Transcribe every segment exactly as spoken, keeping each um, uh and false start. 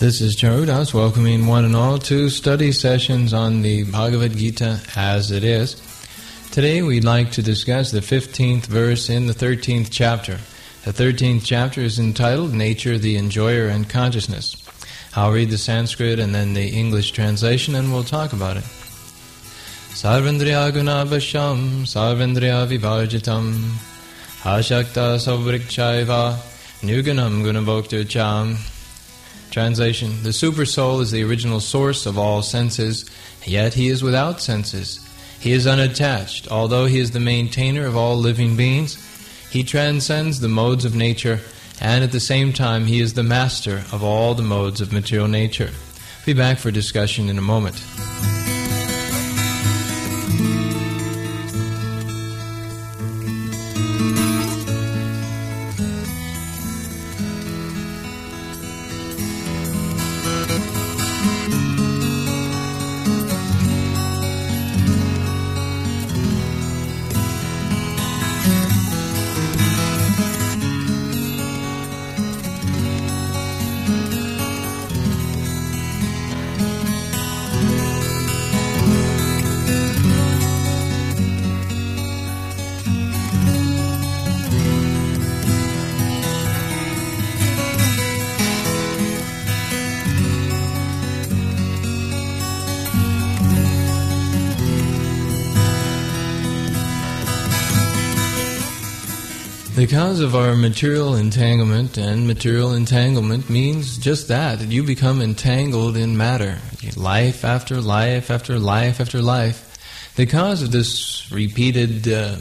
This is Charudas welcoming one and all to study sessions on the Bhagavad Gita as it is. Today we'd like to discuss the fifteenth verse in the thirteenth chapter. The thirteenth chapter is entitled Nature, the Enjoyer and Consciousness. I'll read the Sanskrit and then the English translation and we'll talk about it. Sarvendriya gunabhasham, sarvendriya vivarjitam, ashakta savrikchaiva, nuganam gunabhokta cham. Translation: the Super Soul is the original source of all senses, yet he is without senses. He is unattached. Although he is the maintainer of all living beings, he transcends the modes of nature, and at the same time he is the master of all the modes of material nature. Be back for discussion in a moment. The cause of our material entanglement, and material entanglement means just that, that you become entangled in matter, life after life after life after life. The cause of this repeated uh,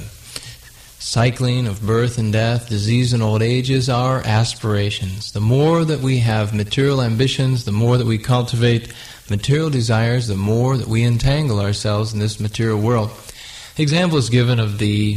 cycling of birth and death, disease and old age is our aspirations. The more that we have material ambitions, the more that we cultivate material desires, the more that we entangle ourselves in this material world. The example is given of the,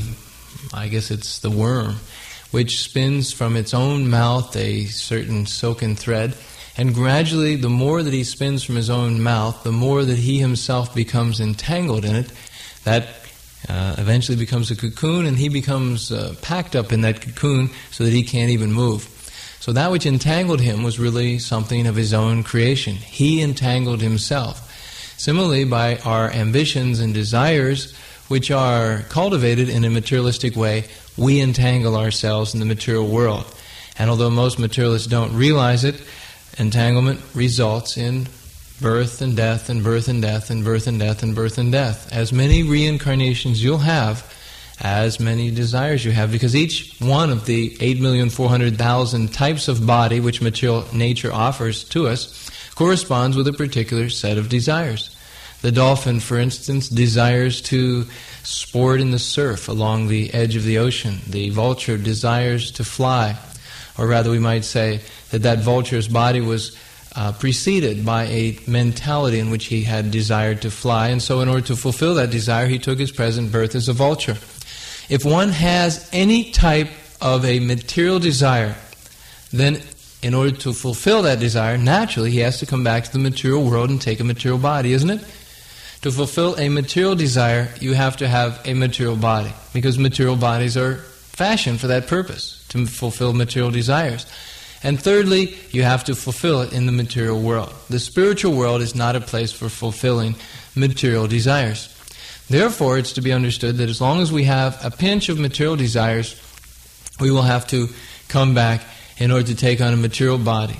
I guess it's the worm, which spins from its own mouth a certain silken thread, and gradually the more that he spins from his own mouth, the more that he himself becomes entangled in it. That uh, eventually becomes a cocoon, and he becomes uh, packed up in that cocoon so that he can't even move. So that which entangled him was really something of his own creation. He entangled himself. Similarly, by our ambitions and desires, which are cultivated in a materialistic way, we entangle ourselves in the material world. And although most materialists don't realize it, entanglement results in birth and death and birth and death and birth and death and birth and death. As many reincarnations you'll have, as many desires you have, because each one of the eight million four hundred thousand types of body which material nature offers to us corresponds with a particular set of desires. The dolphin, for instance, desires to sport in the surf along the edge of the ocean. The vulture desires to fly. Or rather, we might say that that vulture's body was uh, preceded by a mentality in which he had desired to fly. And so in order to fulfill that desire, he took his present birth as a vulture. If one has any type of a material desire, then in order to fulfill that desire, naturally he has to come back to the material world and take a material body, isn't it? To fulfill a material desire, you have to have a material body, because material bodies are fashioned for that purpose, to fulfill material desires. And thirdly, you have to fulfill it in the material world. The spiritual world is not a place for fulfilling material desires. Therefore, it's to be understood that as long as we have a pinch of material desires, we will have to come back in order to take on a material body.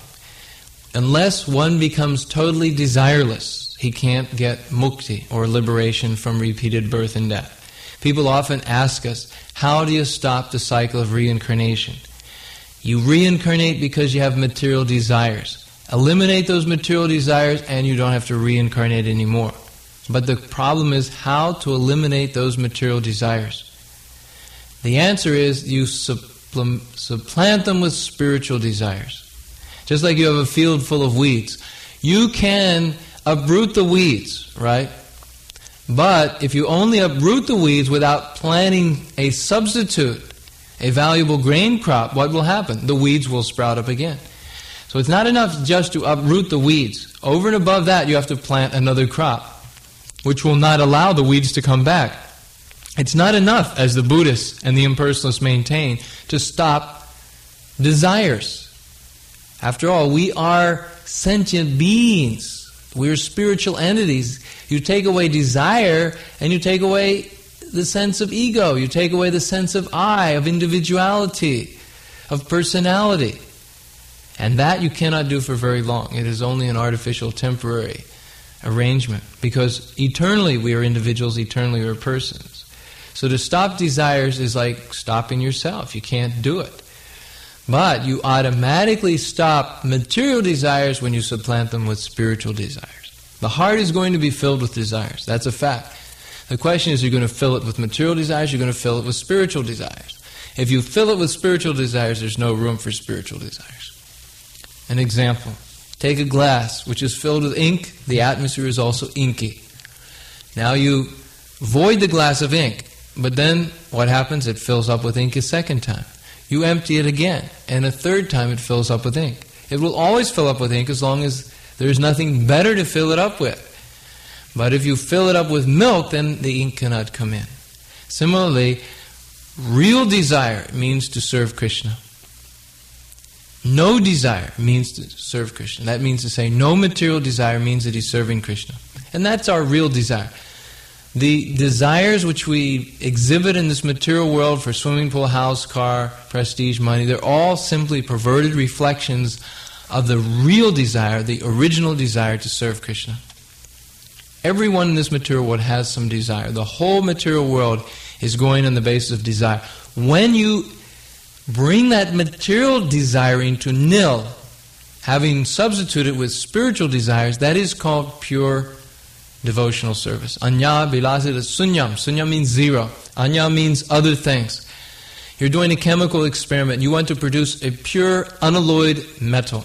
Unless one becomes totally desireless, he can't get mukti, or liberation from repeated birth and death. People often ask us, how do you stop the cycle of reincarnation? You reincarnate because you have material desires. Eliminate those material desires and you don't have to reincarnate anymore. But the problem is how to eliminate those material desires. The answer is you suppl- supplant them with spiritual desires. Just like you have a field full of weeds. You can uproot the weeds, right? But if you only uproot the weeds without planting a substitute, a valuable grain crop, what will happen? The weeds will sprout up again. So it's not enough just to uproot the weeds. Over and above that, you have to plant another crop, which will not allow the weeds to come back. It's not enough, as the Buddhists and the impersonalists maintain, to stop desires. After all, we are sentient beings. We're spiritual entities. You take away desire and you take away the sense of ego. You take away the sense of I, of individuality, of personality. And that you cannot do for very long. It is only an artificial, temporary arrangement. Because eternally we are individuals, eternally we are persons. So to stop desires is like stopping yourself. You can't do it. But you automatically stop material desires when you supplant them with spiritual desires. The heart is going to be filled with desires. That's a fact. The question is, you're going to fill it with material desires, you're going to fill it with spiritual desires. If you fill it with spiritual desires, there's no room for spiritual desires. An example. Take a glass which is filled with ink. The atmosphere is also inky. Now you void the glass of ink, but then what happens? It fills up with ink a second time. You empty it again, and a third time it fills up with ink. It will always fill up with ink as long as there's nothing better to fill it up with. But if you fill it up with milk, then the ink cannot come in. Similarly, real desire means to serve Krishna. No desire means to serve Krishna. That means to say no material desire means that he's serving Krishna. And that's our real desire. The desires which we exhibit in this material world for swimming pool, house, car, prestige, money, they're all simply perverted reflections of the real desire, the original desire to serve Krishna. Everyone in this material world has some desire. The whole material world is going on the basis of desire. When you bring that material desiring to nil, having substituted with spiritual desires, that is called pure devotional service. Anya bilasita sunyam. Sunyam means zero. Anya means other things. You're doing a chemical experiment. You want to produce a pure, unalloyed metal.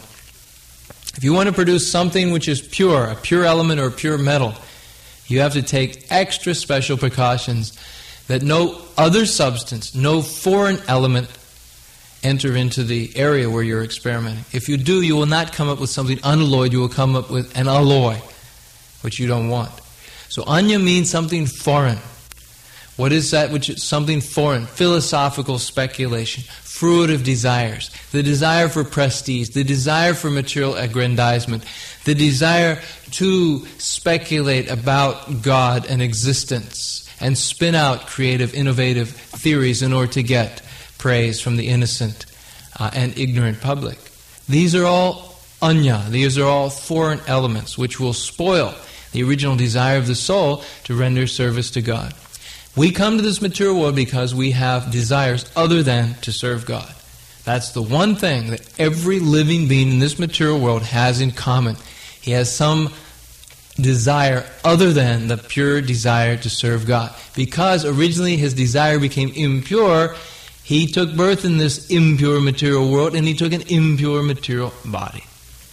If you want to produce something which is pure, a pure element or a pure metal, you have to take extra special precautions that no other substance, no foreign element enter into the area where you're experimenting. If you do, you will not come up with something unalloyed. You will come up with an alloy, which you don't want. So anya means something foreign. What is that which is something foreign? Philosophical speculation, fruit of desires, the desire for prestige, the desire for material aggrandizement, the desire to speculate about God and existence and spin out creative, innovative theories in order to get praise from the innocent uh, and ignorant public. These are all anya, these are all foreign elements which will spoil the original desire of the soul to render service to God. We come to this material world because we have desires other than to serve God. That's the one thing that every living being in this material world has in common. He has some desire other than the pure desire to serve God. Because originally his desire became impure, he took birth in this impure material world and he took an impure material body.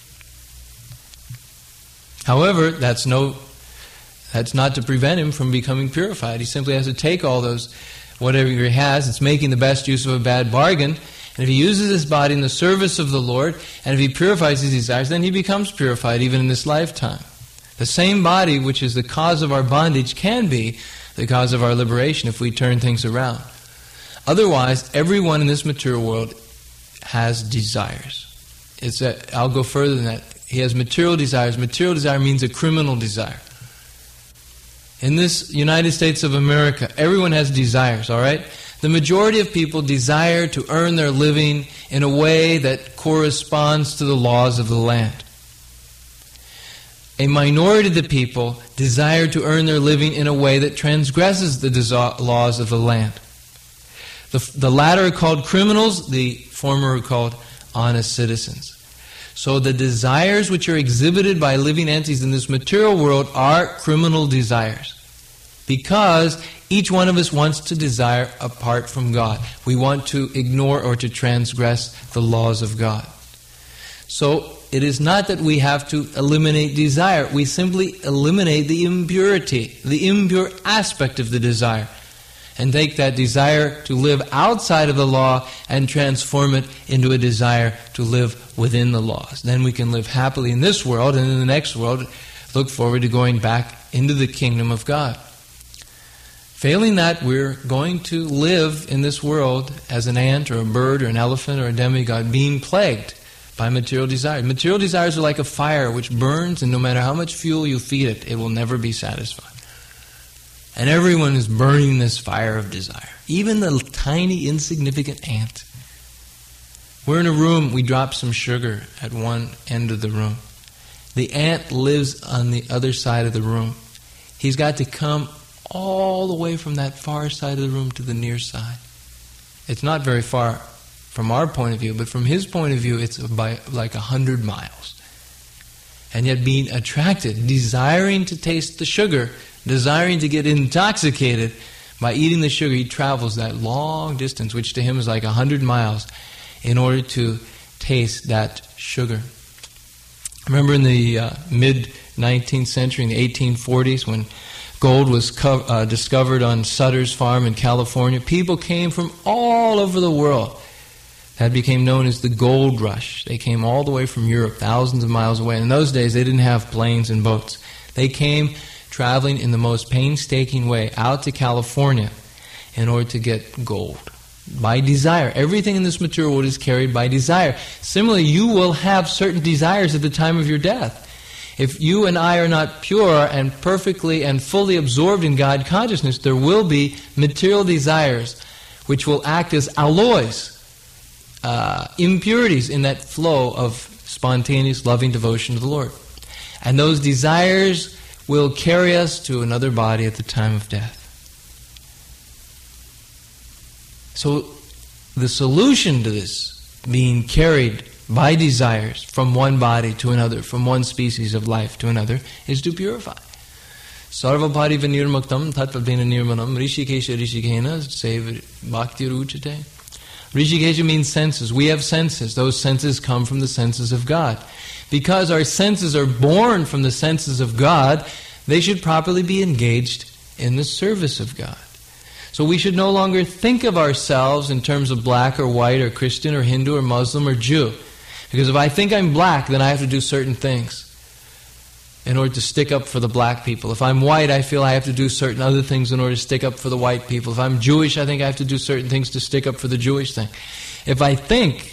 However, that's no, that's not to prevent him from becoming purified. He simply has to take all those, whatever he has, it's making the best use of a bad bargain. And if he uses his body in the service of the Lord, and if he purifies his desires, then he becomes purified even in this lifetime. The same body which is the cause of our bondage can be the cause of our liberation if we turn things around. Otherwise, everyone in this material world has desires. It's a, I'll go further than that. He has material desires. Material desire means a criminal desire. In this United States of America, everyone has desires, all right? The majority of people desire to earn their living in a way that corresponds to the laws of the land. A minority of the people desire to earn their living in a way that transgresses the desa- laws of the land. The, the latter are called criminals, the former are called honest citizens. So the desires which are exhibited by living entities in this material world are criminal desires. Because each one of us wants to desire apart from God. We want to ignore or to transgress the laws of God. So it is not that we have to eliminate desire. We simply eliminate the impurity, the impure aspect of the desire. And take that desire to live outside of the law and transform it into a desire to live within the laws. Then we can live happily in this world, and in the next world look forward to going back into the kingdom of God. Failing that, we're going to live in this world as an ant or a bird or an elephant or a demigod, being plagued By material desires. Material desires are like a fire which burns, and no matter how much fuel you feed it, it will never be satisfied. And everyone is burning this fire of desire. Even the tiny, insignificant ant. We're in a room, we drop some sugar at one end of the room. The ant lives on the other side of the room. He's got to come all the way from that far side of the room to the near side. It's not very far from our point of view, but from his point of view, it's by like a hundred miles. And yet being attracted, desiring to taste the sugar, desiring to get intoxicated by eating the sugar, he travels that long distance, which to him is like a hundred miles, in order to taste that sugar. Remember in the uh, mid-nineteenth century, in the eighteen forties, when gold was co- uh, discovered on Sutter's farm in California, people came from all over the world. That became known as the gold rush. They came all the way from Europe, thousands of miles away. In those days, they didn't have planes and boats. They came traveling in the most painstaking way out to California in order to get gold. By desire. Everything in this material world is carried by desire. Similarly, you will have certain desires at the time of your death. If you and I are not pure and perfectly and fully absorbed in God consciousness, there will be material desires which will act as alloys, uh, impurities in that flow of spontaneous loving devotion to the Lord. And those desires will carry us to another body at the time of death. So the solution to this, being carried by desires from one body to another, from one species of life to another, is to purify. Sarvapari vinirmuktam tattvadvena nirmanam rishikesha rishikena save bhakti ruchate. Rishikesha means senses. We have senses. Those senses come from the senses of God. Because our senses are born from the senses of God, they should properly be engaged in the service of God. So we should no longer think of ourselves in terms of black or white or Christian or Hindu or Muslim or Jew. Because if I think I'm black, then I have to do certain things in order to stick up for the black people. If I'm white, I feel I have to do certain other things in order to stick up for the white people. If I'm Jewish, I think I have to do certain things to stick up for the Jewish thing. If I think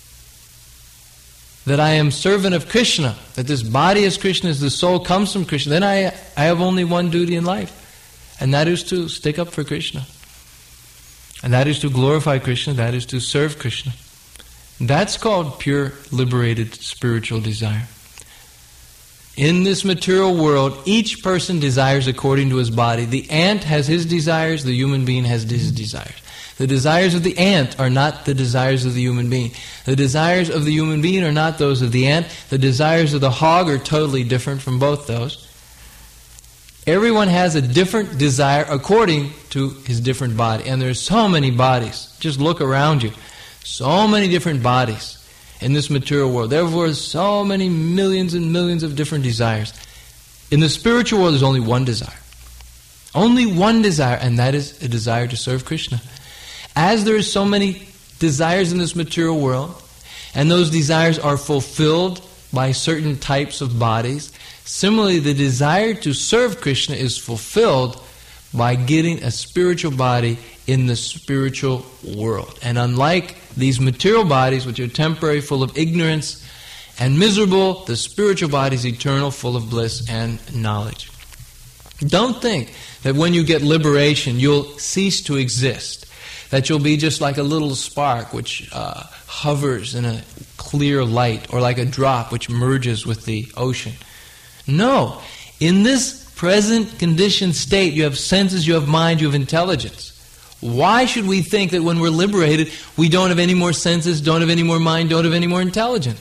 that I am servant of Krishna, that this body is Krishna's, the soul comes from Krishna, then I, I have only one duty in life, and that is to stick up for Krishna. And that is to glorify Krishna, that is to serve Krishna. That's called pure, liberated spiritual desire. In this material world, each person desires according to his body. The ant has his desires, the human being has his desires. The desires of the ant are not the desires of the human being. The desires of the human being are not those of the ant. The desires of the hog are totally different from both those. Everyone has a different desire according to his different body. And there's so many bodies. Just look around you. So many different bodies in this material world. Therefore, so many millions and millions of different desires. In the spiritual world, there's only one desire. Only one desire, and that is a desire to serve Krishna. As there are so many desires in this material world, and those desires are fulfilled by certain types of bodies, similarly, the desire to serve Krishna is fulfilled by getting a spiritual body in the spiritual world. And unlike these material bodies, which are temporary, full of ignorance and miserable, the spiritual body is eternal, full of bliss and knowledge. Don't think that when you get liberation, you'll cease to exist, that you'll be just like a little spark which uh, hovers in a clear light, or like a drop which merges with the ocean. No. In this present conditioned state, you have senses, you have mind, you have intelligence. Why should we think that when we're liberated, we don't have any more senses, don't have any more mind, don't have any more intelligence?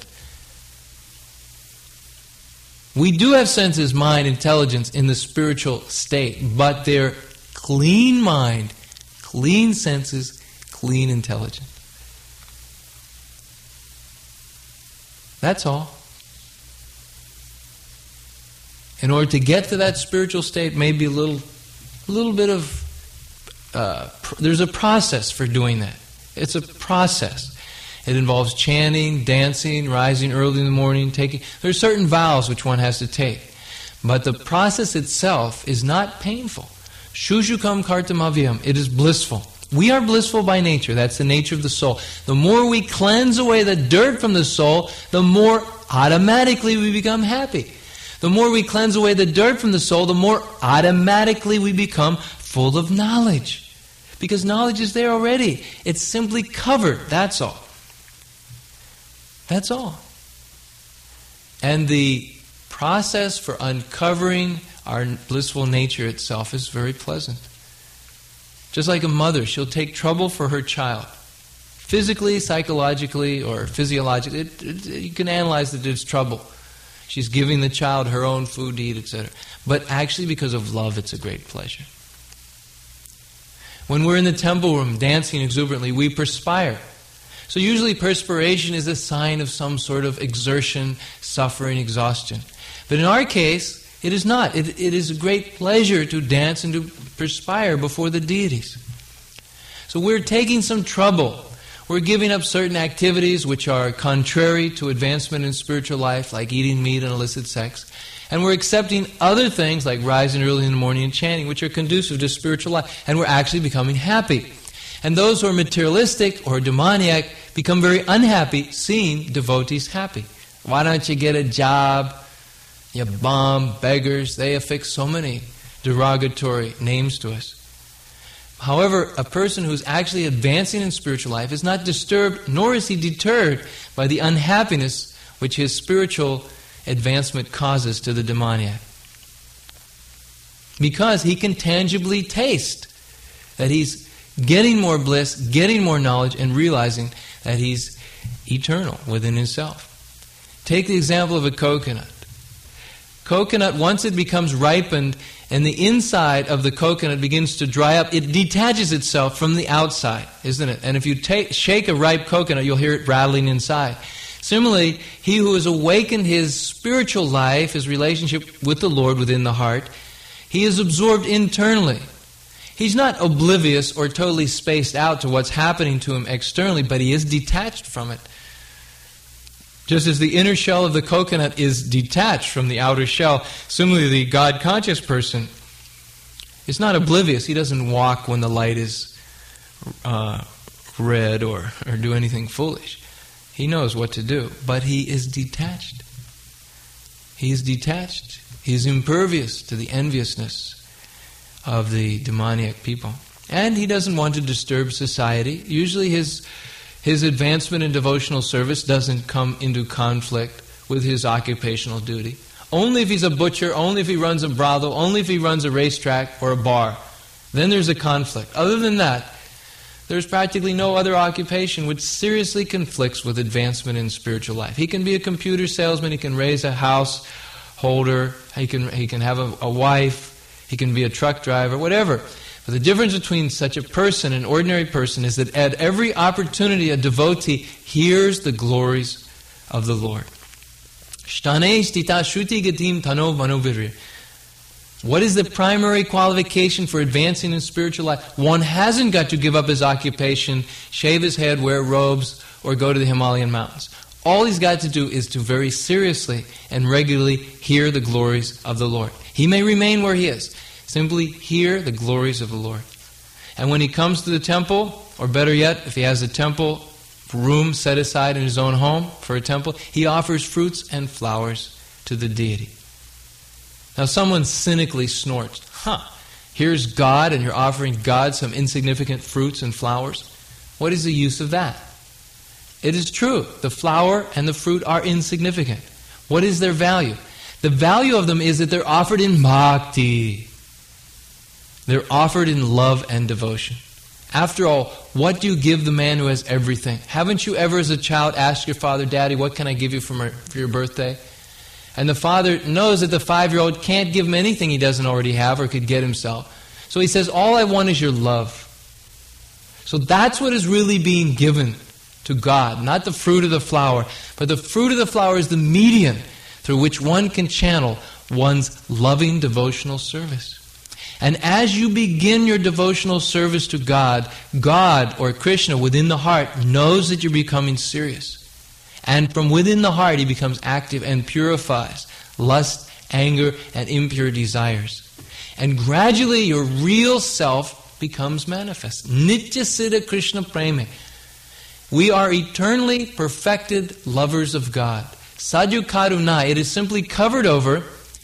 We do have senses, mind, intelligence in the spiritual state, but they're clean mind, clean senses, clean intelligence. That's all. In order to get to that spiritual state, maybe a little, a little bit of, uh, pr- there's a process for doing that. It's a process. It involves chanting, dancing, rising early in the morning, taking... There's certain vows which one has to take. But the process itself is not painful. Shushukam kartamavyam. It is blissful. We are blissful by nature. That's the nature of the soul. The more we cleanse away the dirt from the soul, the more automatically we become happy. The more we cleanse away the dirt from the soul, the more automatically we become full of knowledge. Because knowledge is there already. It's simply covered. That's all. That's all. And the process for uncovering our blissful nature itself is very pleasant. Just like a mother, she'll take trouble for her child. Physically, psychologically, or physiologically, it, it, you can analyze that it's trouble. She's giving the child her own food to eat, et cetera. But actually, because of love, it's a great pleasure. When we're in the temple room dancing exuberantly, we perspire. So usually perspiration is a sign of some sort of exertion, suffering, exhaustion. But in our case, it is not. It, it is a great pleasure to dance and to perspire before the deities. So we're taking some trouble. We're giving up certain activities which are contrary to advancement in spiritual life, like eating meat and illicit sex. And we're accepting other things like rising early in the morning and chanting, which are conducive to spiritual life. And we're actually becoming happy. And those who are materialistic or demoniac become very unhappy seeing devotees happy. Why don't you get a job? You bum, beggars. They affix so many derogatory names to us. However, a person who's actually advancing in spiritual life is not disturbed, nor is he deterred by the unhappiness which his spiritual advancement causes to the demoniac. Because he can tangibly taste that he's getting more bliss, getting more knowledge, and realizing that he's eternal within himself. Take the example of a coconut. Coconut, once it becomes ripened and the inside of the coconut begins to dry up, it detaches itself from the outside, isn't it? And if you take, shake a ripe coconut, you'll hear it rattling inside. Similarly, he who has awakened his spiritual life, his relationship with the Lord within the heart, he is absorbed internally. He's not oblivious or totally spaced out to what's happening to him externally, but he is detached from it. Just as the inner shell of the coconut is detached from the outer shell, similarly the God-conscious person is not oblivious. He doesn't walk when the light is uh, red or, or do anything foolish. He knows what to do, but he is detached. He is detached. He is impervious to the enviousness of the demoniac people. And he doesn't want to disturb society. Usually his His advancement in devotional service doesn't come into conflict with his occupational duty. Only if he's a butcher, only if he runs a brothel, only if he runs a racetrack or a bar. Then there's a conflict. Other than that, there's practically no other occupation which seriously conflicts with advancement in spiritual life. He can be a computer salesman, he can raise a householder, he can, he can have a, a wife, he can be a truck driver, whatever. But the difference between such a person, an ordinary person, is that at every opportunity a devotee hears the glories of the Lord. What is the primary qualification for advancing in spiritual life? One hasn't got to give up his occupation, shave his head, wear robes, or go to the Himalayan mountains. All he's got to do is to very seriously and regularly hear the glories of the Lord. He may remain where he is. Simply hear the glories of the Lord. And when he comes to the temple, or better yet, if he has a temple room set aside in his own home for a temple, he offers fruits and flowers to the deity. Now someone cynically snorts, huh, here's God and you're offering God some insignificant fruits and flowers? What is the use of that? It is true, the flower and the fruit are insignificant. What is their value? The value of them is that they're offered in bhakti. They're offered in love and devotion. After all, what do you give the man who has everything? Haven't you ever as a child asked your father, Daddy, what can I give you for, my, for your birthday? And the father knows that the five-year-old can't give him anything he doesn't already have or could get himself. So he says, all I want is your love. So that's what is really being given to God. Not the fruit of the flower, but the fruit of the flower is the medium through which one can channel one's loving devotional service. And as you begin your devotional service to God, God or Krishna within the heart knows that you're becoming serious. And from within the heart he becomes active and purifies lust, anger, and impure desires. And gradually your real self becomes manifest. Nitya Siddha Krishna Preme. We are eternally perfected lovers of God. Sadhu Karuna, it is simply covered over,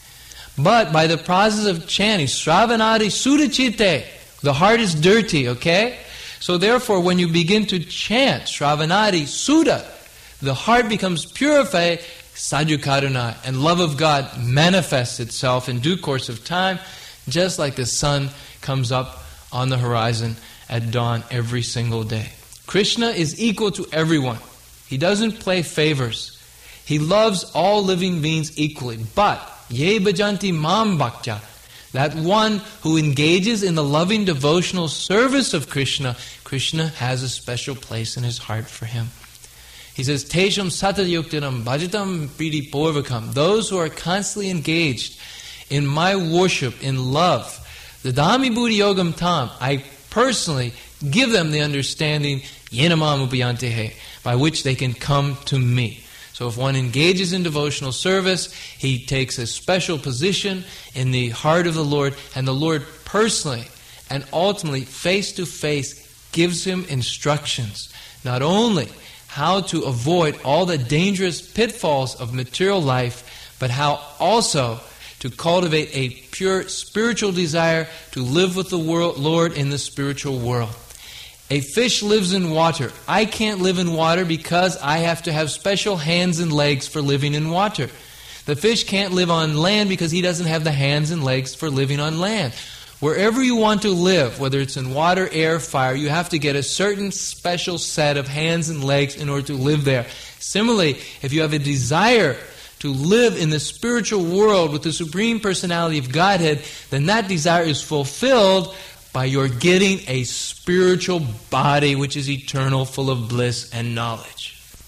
but by the process of chanting, Sravanadi Sudachite, the heart is dirty, okay? So therefore, when you begin to chant Sravanadi Sudha, the heart becomes purified, Sadhu Karuna, and love of God manifests itself in due course of time, just like the sun comes up on the horizon at dawn every single day. Krishna is equal to everyone. He doesn't play favors. He loves all living beings equally. But, ye bhajanti mam bhaktya, that one who engages in the loving devotional service of Krishna, Krishna has a special place in his heart for him. He says, Tesham satayuktinam bhajatam priti porvakam. Those who are constantly engaged in my worship, in love, the Dhammi Buddhi Yogam Tam, I personally give them the understanding, yenamam upayantehe, by which they can come to me. So if one engages in devotional service, he takes a special position in the heart of the Lord, and the Lord personally and ultimately face to face gives him instructions, not only how to avoid all the dangerous pitfalls of material life, but how also to cultivate a pure spiritual desire to live with the world, Lord in the spiritual world. A fish lives in water. I can't live in water because I have to have special hands and legs for living in water. The fish can't live on land because he doesn't have the hands and legs for living on land. Wherever you want to live, whether it's in water, air, fire, you have to get a certain special set of hands and legs in order to live there. Similarly, if you have a desire to live in the spiritual world with the Supreme Personality of Godhead, then that desire is fulfilled by your getting a spiritual body which is eternal, full of bliss and knowledge.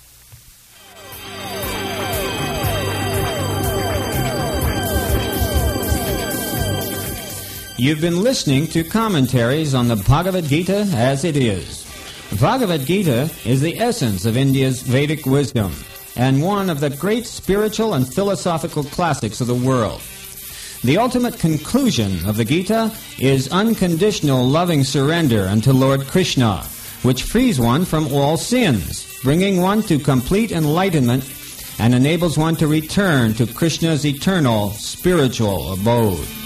You've been listening to commentaries on the Bhagavad Gita as it is. Bhagavad Gita is the essence of India's Vedic wisdom and one of the great spiritual and philosophical classics of the world. The ultimate conclusion of the Gita is unconditional loving surrender unto Lord Krishna, which frees one from all sins, bringing one to complete enlightenment and enables one to return to Krishna's eternal spiritual abode.